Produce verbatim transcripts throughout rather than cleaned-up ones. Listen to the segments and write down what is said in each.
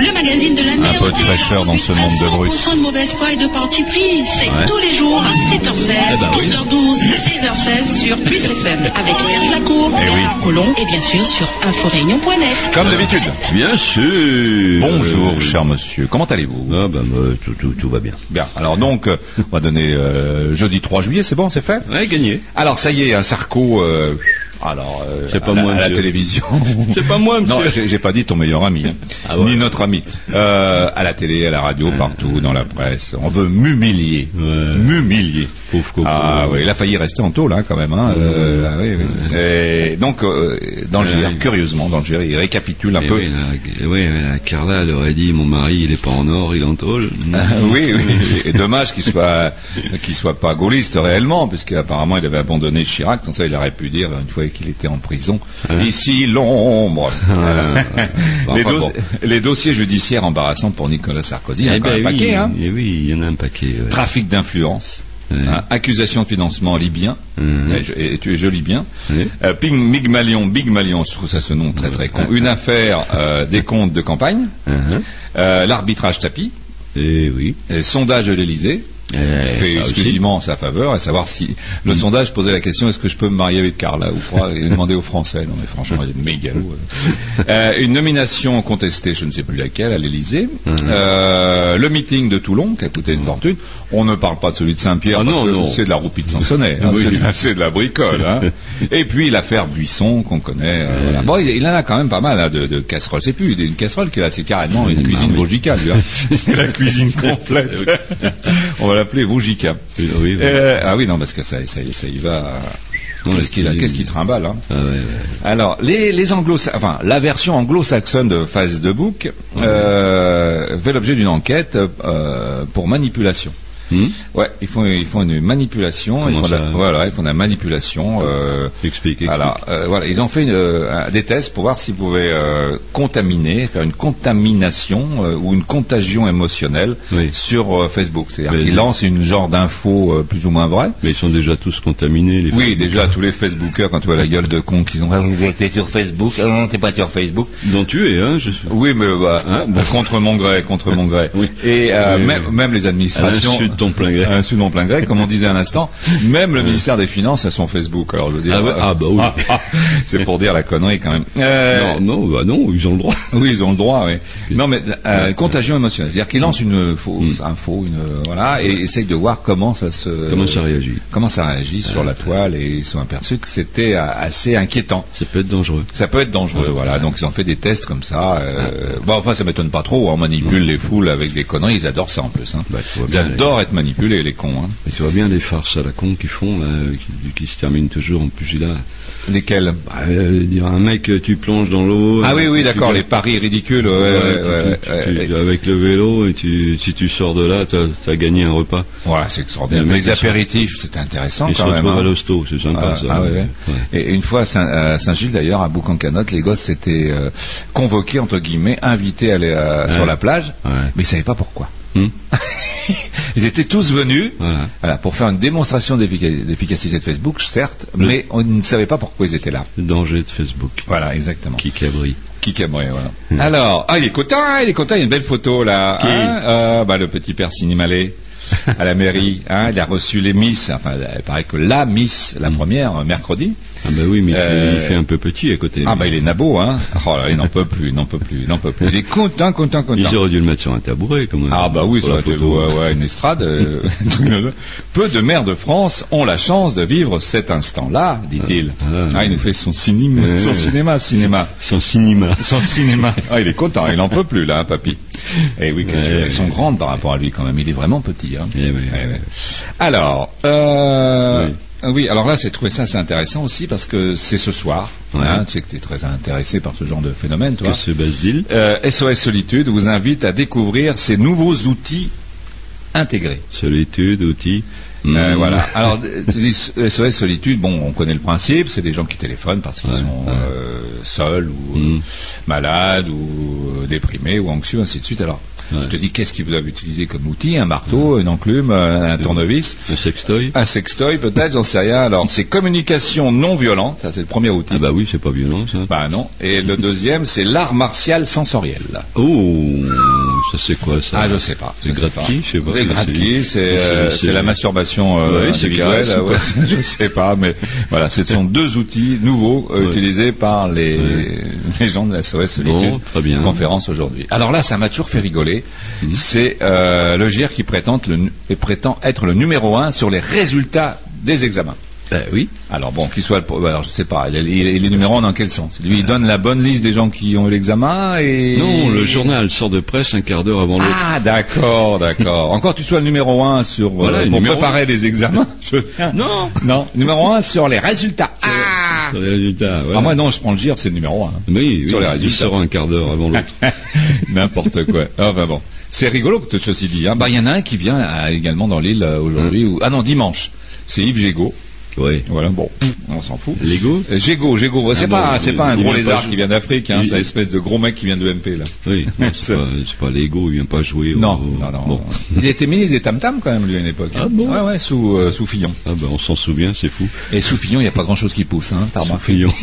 le magazine de la Un peu de fraîcheur dans ce monde de brut. cent pour cent de mauvaise foi et de parti pris. C'est ouais. tous les jours à sept heures seize, eh ben oui. onze heures douze, seize heures seize sur Plus F M avec Serge Lacour, eh oui. Colomb et bien sûr sur inforéunion point net. Comme d'habitude. Bien sûr. Bonjour, euh... cher monsieur. Comment allez-vous? Ah ben bah, tout, tout, tout va bien. Bien. Alors donc, euh, on va donner euh, jeudi trois juillet, c'est bon, c'est fait? Ouais, gagné. Alors ça y est, un Sarko. Euh, Alors, euh, c'est pas à, moi, la, à la télévision. C'est pas moi, monsieur. Non, j'ai, j'ai pas dit ton meilleur ami, hein. Ah ouais. Ni notre ami. Euh, à la télé, à la radio, ouais, partout, ouais. dans la presse. On veut m'humilier. Ouais. M'humilier. Pauvre coco. Ah oui, il a failli rester en tôle, hein, quand même. Hein. Euh, ah, oui, oui. Et donc, euh, dans le G R, ouais. curieusement, dans le G R, il récapitule un et peu. Oui, la, oui, la Carla, elle aurait dit, mon mari, il est pas en or, il est en tôle. Ah, oui, oui. Et dommage qu'il soit, qu'il soit pas gaulliste réellement, puisqu'apparemment, il avait abandonné Chirac. Comme ça, il aurait pu dire, une fois qu'il était en prison, ah. ici l'ombre. Ah. Bon, les, dos- bon. les dossiers judiciaires embarrassants pour Nicolas Sarkozy, il y en a eh ben un oui, paquet. Hein. Et oui, il y en a un paquet. Ouais. Trafic d'influence. Ouais. Hein, accusation de financement libyen, mm-hmm. et, et tu es joli bien. Ouais. Euh, Ping, Migmalion, Big Malion, je trouve ça ce nom très très con. Une affaire euh, des comptes de campagne, uh-huh. euh, l'arbitrage tapis, et oui. Et le sondage de l'Élysée. Euh, fait exclusivement en sa faveur, à savoir si le mmh. sondage posait la question est-ce que je peux me marier avec Carla ou pas, et demander aux Français. Non mais franchement il est mégalo. Euh, une nomination contestée, je ne sais plus laquelle, à l'Élysée. Mmh. Euh, le meeting de Toulon qui a coûté une mmh. fortune. On ne parle pas de celui de Saint-Pierre, ah, parce non, que non. c'est de la roupie de Sansonnet, hein, oui. c'est, de, c'est de la bricole. Hein. Et puis l'affaire Buisson qu'on connaît. Euh, mmh. voilà. Bon, il, il en a quand même pas mal hein, de, de casseroles. C'est plus une casserole qui là, c'est carrément une mmh. cuisine Vojika, lui. Hein. C'est la cuisine complète. On va l'appeler Vojika. Oui, oui, euh, ah oui, non, parce que ça, ça, ça y va. Non, qu'est-ce qu'il, qu'est-ce qu'il trimballe hein ah, ouais, ouais. Alors, les, les anglo, enfin, la version anglo-saxonne de Facebook euh, ouais. fait l'objet d'une enquête euh, pour manipulation. Mmh. Ouais, ils font ils font une manipulation. Ils font la, voilà, ils font de la manipulation. Euh, explique, explique. Voilà, euh, voilà, ils ont fait une, euh, des tests pour voir s'ils pouvaient euh, contaminer, faire une contamination euh, ou une contagion émotionnelle oui. sur euh, Facebook. C'est-à-dire mais qu'ils lancent une genre d'info euh, plus ou moins vraie. Mais ils sont déjà tous contaminés. Les oui, déjà tous les Facebookers quand tu vois la gueule de con qu'ils ont. Ah, vous êtes sur Facebook, ah, non, t'es pas sur Facebook. Dont tu es, hein. Je... Oui, mais bah, hein, bon, contre mon gré, contre mon gré. Oui. Et euh, oui, même, oui. même les administrations. Ton plein gré. Un sous mon plein gré, comme on disait un instant. Même le ministère des Finances a son Facebook. Alors je veux dire, ah, ouais, ah bah oui. Ah, ah, c'est pour dire la connerie quand même. Euh, non, non, bah non, ils ont le droit. Oui, ils ont le droit. Oui. Okay. Non, mais euh, ouais, contagion émotionnelle, c'est-à-dire qu'ils lancent une fausse mm. info, une voilà, et essayent de voir comment ça se, comment ça réagit, comment ça réagit sur euh, la toile, et ils sont aperçus que c'était assez inquiétant. Ça peut être dangereux. Ça peut être dangereux, ouais, voilà. Ouais. Donc ils ont fait des tests comme ça. Euh, ouais. Bon, enfin, ça m'étonne pas trop. On manipule ouais. les foules avec des conneries. Ils adorent ça en plus. Hein. Bah, ils adorent les... être manipulés, les cons. Hein. Mais tu vois bien les farces à la con qu'ils font, là, qui, qui se terminent toujours en pugilat. Lesquels bah, euh, dire un mec, tu plonges dans l'eau. Ah oui, oui, d'accord, vas... les paris ridicules. Ouais, ouais, ouais, ouais, tu, ouais, tu, ouais. Tu, avec le vélo, et tu, si tu sors de là, t'as, t'as gagné un repas. Voilà, c'est extraordinaire. Les apéritifs, c'était intéressant et quand même. Ils se hein. à l'hosto, c'est sympa ah, ça. Ah, ouais, ouais. Ouais. Et une fois à, Saint, à Saint-Gilles d'ailleurs, à Boucan-Canotte, les gosses s'étaient euh, convoqués, entre guillemets, invités à aller à, ouais. sur la plage, ouais. mais ils savaient pas pourquoi. Hmm. Ils étaient tous venus voilà. Voilà, pour faire une démonstration d'effic- d'efficacité de Facebook, certes, le... mais on ne savait pas pourquoi ils étaient là. Le danger de Facebook. Voilà, exactement. Qui cabrit. Qui cabrit, voilà. Mmh. Alors, ah, il est content, hein, il est content, il y a une belle photo là. Qui hein, euh, bah, le petit père Sinimalé. À la mairie, hein, il a reçu les Miss, enfin, il paraît que la Miss, la première, mercredi. Ah bah oui, mais euh, il fait un peu petit à côté. Ah bah il est nabo, hein. Oh là, il n'en peut plus, il n'en peut plus, il n'en peut plus. Il est content, content, content. Ils auraient dû le mettre sur un tabouret, quand même. Ah bah oui, ça aurait été ouais, ouais, une estrade. Euh, peu de maires de France ont la chance de vivre cet instant-là, dit-il. Ah, ah, ah il nous fait son cinéma, ouais, son cinéma, cinéma. Son cinéma. Son cinéma. Ah, il est content, il n'en peut plus, là, hein, papy. Eh oui, qu'est-ce que tu veux. Ils sont grandes par rapport à lui, quand même. Il est vraiment petit, hein. Eh oui, eh oui. Alors, euh... Oui. Oui, alors là, j'ai trouvé ça assez intéressant aussi parce que c'est ce soir. Ouais. Hein, tu sais que tu es très intéressé par ce genre de phénomène, toi. Que ce Basile. Euh, S O S Solitude vous invite à découvrir ces nouveaux outils intégrés. Solitude, outils. Euh, mmh. Voilà. Alors, tu dis S O S Solitude, bon, on connaît le principe, c'est des gens qui téléphonent parce qu'ils ouais, sont ouais. Euh, seuls ou mmh. euh, malades ou euh, déprimés ou anxieux, ainsi de suite. Alors, Ouais. Je te dis qu'est-ce qu'ils doivent utiliser comme outil, un marteau, une enclume, un tournevis. Un sextoy. Un sextoy peut-être, j'en sais rien. Alors c'est communication non violente, ça c'est le premier outil. Ah bah oui, c'est pas violent ça. Bah non. Et le deuxième, c'est l'art martial sensoriel. Oh, ça c'est quoi ça? Ah je sais pas. C'est gratte-qui, je sais pas. C'est gratte-qui, c'est euh, c'est la masturbation euh, ouais, individuelle. Euh, ouais, je sais pas, mais voilà, ce sont deux outils nouveaux euh, ouais. utilisés par les, ouais. les gens de la S O S Solitude. Bon, conférence aujourd'hui. Alors là, ça m'a toujours fait rigoler. Mmh. C'est euh, le G I R qui prétend, le, prétend être le numéro un sur les résultats des examens. Ben oui. Alors bon, qu'il soit, le, alors je sais pas, il est, il est numéro un dans quel sens? Lui, il donne la bonne liste des gens qui ont eu l'examen et... Non, le journal sort de presse un quart d'heure avant l'autre. Ah, d'accord, d'accord. Encore tu sois le numéro un sur, voilà, euh, pour préparer un. les examens. Je... Non. Non, numéro un sur les résultats. Ah. Sur les résultats, voilà. Ah, moi non, je prends le G I R, c'est le numéro un. Oui, sur oui, les résultats. Il sort un quart d'heure avant l'autre. N'importe quoi. Enfin bon. C'est rigolo que ceci dit. Hein. Bah, il y en a un qui vient euh, également dans l'île euh, aujourd'hui. Hum. Où... Ah non, dimanche. C'est Yves Gégaud. Oui. Voilà, bon, on s'en fout. Lego euh, Gégaud, Gégaud. C'est ah pas, bon, c'est pas un gros lézard pas... qui vient d'Afrique, hein, il... c'est une espèce de gros mec qui vient de M P, là. Oui, non, c'est, pas, c'est pas Lego, il vient pas jouer. Non, au... non, non. Bon. Il était ministre des Tam-Tam, quand même, lui, à une époque. Ah bon? Ouais, ouais, sous, euh, sous Fillon. Ah ben, on s'en souvient, c'est fou. Et sous Fillon, il n'y a pas grand chose qui pousse, hein, t'as remarqué. Fillon.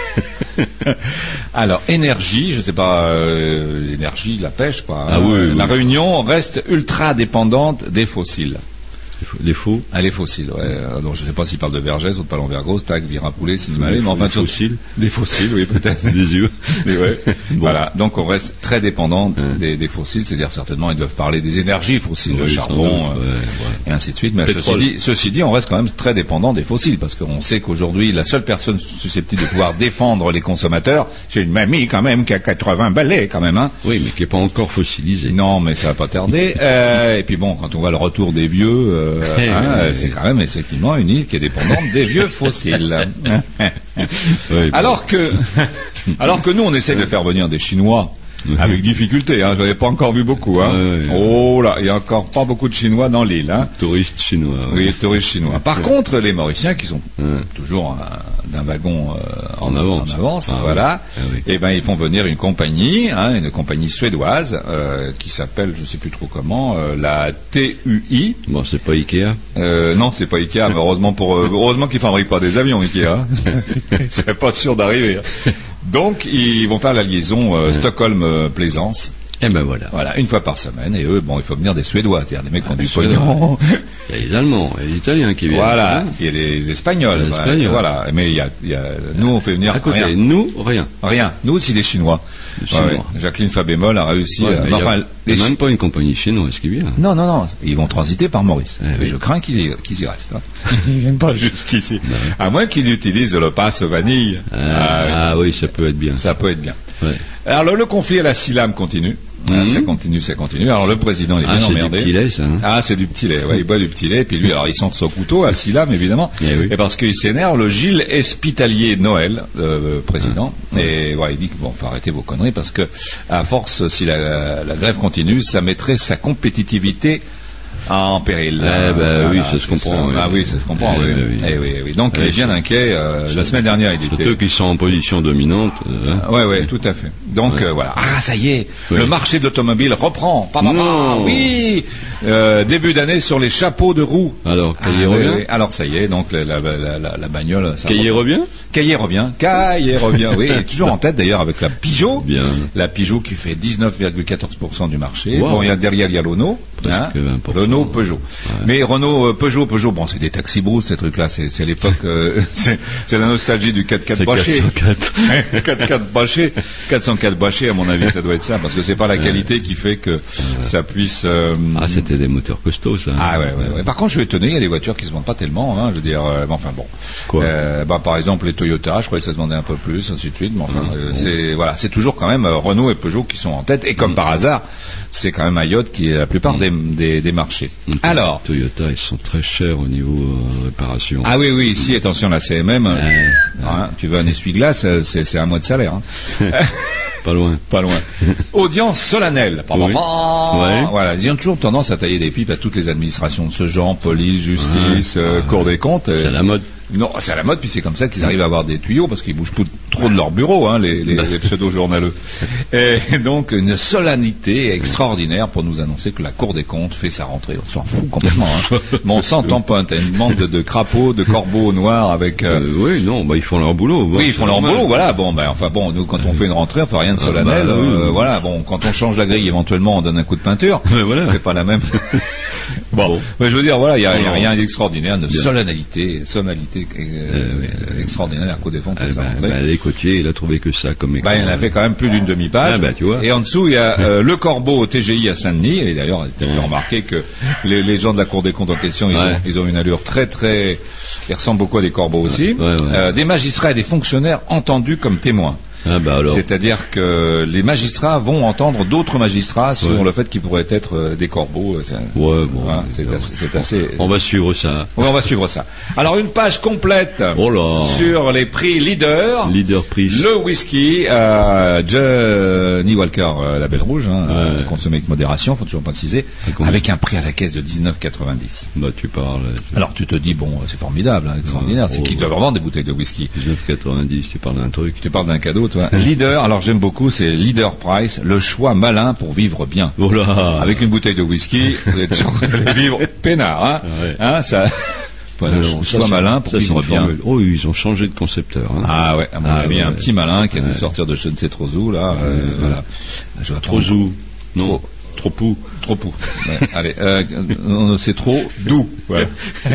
Alors, énergie, je sais pas, euh, énergie, la pêche, quoi. Ah hein, oui, la oui. Réunion reste ultra dépendante des fossiles. Les faux Ah, les fossiles, ouais. Alors, je ne sais pas s'il parle de Vergès ou de Palon-Vergros, Tac, Virapoulet, Sinimalé, mais enfin... Des fossiles Des fossiles, oui, peut-être. Des yeux. Et ouais. Bon. Voilà, donc on reste très dépendant hein. des, des fossiles, c'est-à-dire certainement ils doivent parler des énergies fossiles, oui, le charbon, euh, ouais, ouais. et ainsi de suite, mais ceci dit, ceci dit, on reste quand même très dépendant des fossiles, parce qu'on sait qu'aujourd'hui, la seule personne susceptible de pouvoir défendre les consommateurs, c'est une mamie quand même qui a quatre-vingts balais quand même, hein. Oui, mais qui n'est pas encore fossilisée. Non, mais ça va pas tarder. euh, et puis bon, quand on voit le retour des vieux... Euh, hein, c'est quand même effectivement une île qui est dépendante des vieux fossiles. Oui, alors que, alors que nous, on essaie de faire venir des Chinois. Avec difficulté, hein, je n'avais pas encore vu beaucoup. Hein. Ouais, ouais. Oh là, il n'y a encore pas beaucoup de Chinois dans l'île. Hein. Touristes chinois. Oui, oui touristes chinois. Par ouais. contre, les Mauriciens, qui sont ouais. toujours un, d'un wagon euh, en, en avance, en avance ah, voilà, oui. ah, oui. et ben ils font venir une compagnie, hein, une compagnie suédoise euh, qui s'appelle, je ne sais plus trop comment, euh, la T U I. Bon, c'est pas Ikea. Euh, non, c'est pas Ikea, mais heureusement pour, euh, heureusement qu'ils fabriquent pas des avions Ikea. Ils seraient pas sûrs d'arriver. Donc, ils vont faire la liaison euh, ouais. Stockholm-Plaisance. Et ben voilà. Voilà, une fois par semaine. Et eux, bon, il faut venir des Suédois, c'est-à-dire des mecs qui ont du pognon. Il y a les Allemands, il y a les Italiens qui viennent. Voilà, il y a les Espagnols. Les Espagnols. Voilà, mais il y a, il y a, nous, on fait venir à côté, rien. Nous, rien. Rien. Nous aussi, des Chinois. Les Chinois. Ouais, ouais. Jacqueline Fabémol a réussi. Ouais, à... il enfin, n'y a, a même pas une compagnie chinoise qui vient. Non, non, non. Ils vont transiter par Maurice. Eh, oui. Je crains qu'ils, qu'ils y restent. Hein. Ils viennent pas jusqu'ici. Ouais. À moins qu'ils utilisent le passe vanille. Ah, ah, ah oui, ça peut être bien. Ça peut être bien. Ouais. Alors, le, le conflit à la Silam continue. Ah, mmh. Ça continue, ça continue. Alors le président il est ah, bien emmerdé. C'est du petit lait, ça. Hein. Ah, c'est du petit lait. Ouais, il boit du petit lait. Puis lui, alors il sent son couteau à Silam, évidemment. Et, oui. et parce qu'il s'énerve, le Gilles Espitalier Noël, euh, président. Ah. Et ouais, il dit que bon, faut arrêter vos conneries parce que à force, si la, la, la grève continue, ça mettrait sa compétitivité en péril. Eh ben, ah, oui, ah, ça se comprend. Ça. Oui. Ah oui, ça se comprend. Eh, oui. oui. Eh, oui, oui. Donc eh, il est bien inquiet. Euh, la semaine dernière, il était. Surtout qu'ils sont en position dominante. Hein. Ouais, ouais, tout à fait. Donc ouais. euh, voilà. Ah, ça y est, oui. Le marché de l'automobile reprend. Pa, pa, pa, oui. Euh, début d'année sur les chapeaux de roue. Alors, Caillé ah, revient. Oui, oui. Alors ça y est, donc la, la, la, la, la bagnole. Caillé revient. Caillé revient. Caillé revient. Oui, il est toujours en tête d'ailleurs avec la Peugeot. Bien. La Peugeot qui fait dix-neuf virgule quatorze pour cent du marché. Wow. Bon, il y a derrière il y a Renault. Hein, Renault, Peugeot. Ouais. Mais Renault, Peugeot, Peugeot, bon, c'est des taxis brousse ces trucs-là. C'est, c'est l'époque, euh, c'est, c'est la nostalgie du quatre quatre Bachet. quatre quatre Bachet, quatre cent quatre Bachet, à mon avis, ça doit être ça, parce que c'est pas la qualité qui fait que ça puisse. Euh... Ah, c'était des moteurs costauds, ça. Ah ouais, ouais, ouais. Par contre, je suis étonné, il y a des voitures qui se vendent pas tellement. Hein, je veux dire, euh, enfin bon. Quoi euh, bah, par exemple, les Toyota, je croyais que ça se vendait un peu plus, ainsi de suite. Mais enfin, euh, c'est voilà, c'est toujours quand même euh, Renault et Peugeot qui sont en tête. Et comme mmh. par hasard, c'est quand même Ayotte qui est la plupart mmh. des, des, des marchés. Mmh. Alors, Toyota, ils sont très chers au niveau euh, réparation. Ah oui, oui, ici, attention, la C M M, euh, hein, tu veux un essuie-glace, c'est, c'est un mois de salaire. Hein. Pas loin. Pas loin. Audience solennelle. Oui. Ouais. Voilà, ils ont toujours tendance à tailler des pipes à toutes les administrations de ce genre, police, justice, ouais. euh, ah, Cour des comptes. C'est à la mode. Non, c'est à la mode, puis c'est comme ça qu'ils arrivent à avoir des tuyaux, parce qu'ils bougent tout, trop de leur bureau, hein, les, les, les pseudo-journaleux. Et donc, une solennité extraordinaire pour nous annoncer que la Cour des comptes fait sa rentrée. On s'en fout complètement. Hein. Mais on s'entend pas. T'as une bande de, de crapauds, de corbeaux noirs avec... Euh... Euh, oui, non, bah, ils font leur boulot. Oui, ils font leur normal. boulot, voilà. Bon, ben, enfin bon, nous, quand on fait une rentrée, on fait rien de solennel. Ah, bah, oui, euh, oui. Voilà, bon, quand on change la grille, éventuellement, on donne un coup de peinture. Ouais, voilà. C'est pas la même... Bon, bon. Mais je veux dire, voilà, il n'y a, a rien d'extraordinaire, de solennalité, solennalité euh, euh, extraordinaire à Cour des comptes. Eh ben, ben, les côtiers, il a trouvé que ça comme écran. Ben, il a fait quand même plus d'une demi-page. Ah, ben, tu vois. Et en dessous, il y a euh, le corbeau au T G I à Saint-Denis. Et d'ailleurs, tu as remarqué que les, les gens de la Cour des comptes en question, ils, ouais. ont, ils ont une allure très, très... Ils ressemblent beaucoup à des corbeaux aussi. Ouais, ouais. Euh, des magistrats et des fonctionnaires entendus comme témoins. Ah bah alors. C'est-à-dire que les magistrats vont entendre d'autres magistrats sur ouais. le fait qu'ils pourraient être euh, des corbeaux. C'est, ouais, bon, voilà, c'est, assez, c'est assez. On va suivre ça. Oui, on va suivre ça. Alors une page complète oh là. sur les prix leader. Leader prix. Le whisky, euh, Johnny Walker, euh, la Belle Rouge, hein, ouais. consommé avec modération, faut toujours préciser, avec un prix à la caisse de dix-neuf quatre-vingt-dix. Bah tu parles. Tu... Alors tu te dis bon, c'est formidable, hein, extraordinaire, ouais, c'est oh, qu'ils doivent vendre des bouteilles de whisky. dix-neuf quatre-vingt-dix, tu parles d'un truc. Tu parles d'un cadeau. Leader, alors j'aime beaucoup, c'est Leader Price, le choix malin pour vivre bien. Oh là. Avec une bouteille de whisky, vous êtes sûr que vous allez vivre peinard, hein, ouais. hein ça. Voilà, Alors, choix ça, malin pour vivre bien. Formule. Oh, ils ont changé de concepteur. Hein. Ah ouais, à mon ah, avis, ouais, un ouais. petit malin qui a ouais. dû sortir de je ne sais trop où là. Ouais, euh, ouais. Voilà. Je trop zou. Non. Trop pou. Trop pou. Ouais. Allez, euh, c'est trop doux. Ouais.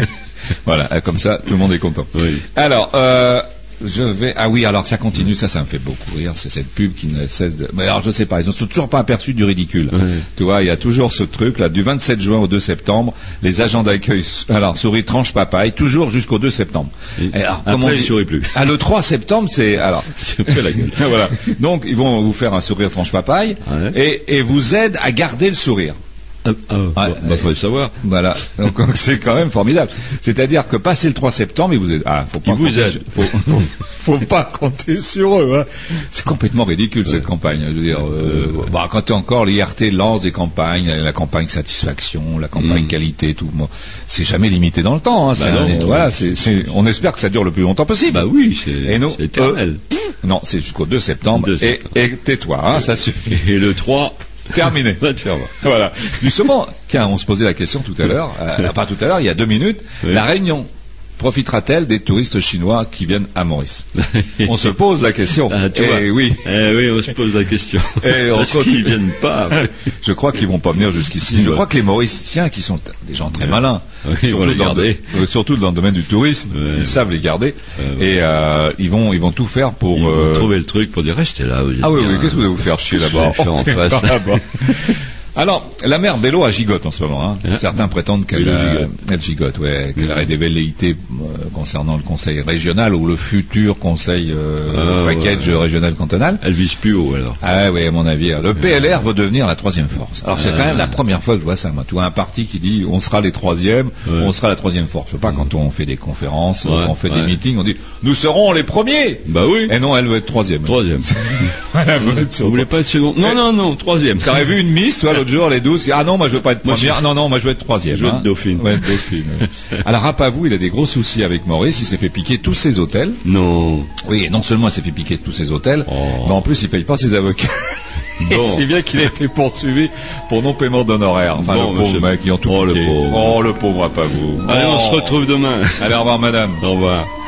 Voilà, comme ça, tout le monde est content. Oui. Alors, euh, je vais... Ah oui, alors ça continue, ça, ça me fait beaucoup rire, c'est cette pub qui ne cesse de... Mais alors, je sais pas, ils ne sont toujours pas aperçus du ridicule. Oui. Tu vois, il y a toujours ce truc, là, du vingt-sept juin au deux septembre, les agents d'accueil, alors, souris tranche papaye, toujours jusqu'au deux septembre. Et et alors, après, ils ne sourient plus. Ah, le trois septembre, c'est... Alors... c'est fait la gueule. Voilà. Donc, ils vont vous faire un sourire tranche papaye, ouais. et, et vous aident à garder le sourire. Ah, ah, ouais, bah, bah, faut le savoir. Voilà. Donc, c'est quand même formidable. C'est-à-dire que passer le trois septembre, ils vous aident. Ah, faut pas, vous compter, sur... faut, faut, faut pas compter sur eux, hein. C'est complètement ridicule, ouais. cette campagne. Je veux dire, euh, euh, bah, quand tu encore l'I R T lance des campagnes, la campagne satisfaction, la campagne mmh. qualité, tout, moi, c'est jamais limité dans le temps, hein. Bah c'est non, un, voilà, c'est, c'est, on espère que ça dure le plus longtemps possible. Bah oui, c'est, et nous, c'est éternel. Euh, non, c'est jusqu'au deux septembre. deux septembre. Et, et tais-toi, hein, ça suffit. Et le trois, terminé. Voilà. Justement, tiens, on se posait la question tout à l'heure, euh, pas tout à l'heure, il y a deux minutes, oui. La Réunion profitera-t-elle des touristes chinois qui viennent à Maurice? On se pose la question. Ah, tu et vois. oui. Eh oui, on se pose la question. Et on Parce qu'ils viennent pas. Je crois qu'ils vont pas venir jusqu'ici. Je ouais. crois que les Mauriciens, qui sont des gens très ouais. malins, oui, surtout, les dans le, euh, surtout dans le domaine du tourisme, ouais. ils savent les garder. Ouais. Et euh, ils vont, ils vont tout faire pour ils euh... vont trouver le truc pour dire restez là. Vous ah oui, oui. Qu'est-ce que vous allez vous faire chier là-bas en face. Alors, la mère Bello a gigote en ce moment. Hein. Hein? Certains prétendent qu'elle a, elle gigote, ouais, qu'elle aurait des velléités euh, concernant le conseil régional ou le futur conseil euh, ah, package ouais. régional cantonal. Elle vise plus haut alors. Ah oui, à mon avis. Le P L R veut devenir la troisième force. Alors c'est ah, quand même la première fois que je vois ça. Moi, tu vois un parti qui dit on sera les troisièmes, ouais. on sera la troisième force. Je sais pas, quand on fait des conférences, ouais, on fait ouais. des meetings, on dit nous serons les premiers. Bah oui. Et non, elle veut être troisième. Troisième. Voilà, vous voulez pas être seconde? Non, non, non, troisième. T'aurais vu une miss, toi, l'autre jour, les douze, ah non, moi je veux pas être première, je... non, non, moi je veux être troisième. Je veux hein. être dauphine. Ouais, dauphine. Alors, Rapavou, il a des gros soucis avec Maurice, il s'est fait piquer tous ses hôtels. Non. Oui, non seulement il s'est fait piquer tous ses hôtels, oh. mais en plus il paye pas ses avocats. Bon. C'est bien qu'il a été poursuivi pour non-paiement d'honoraires. Enfin, bon, le pauvre mec, qui ont tout oh, piqué. Le pauvre. Oh, le pauvre Rapavou. Allez, oh. on se retrouve demain. Allez, au revoir, madame. Au revoir.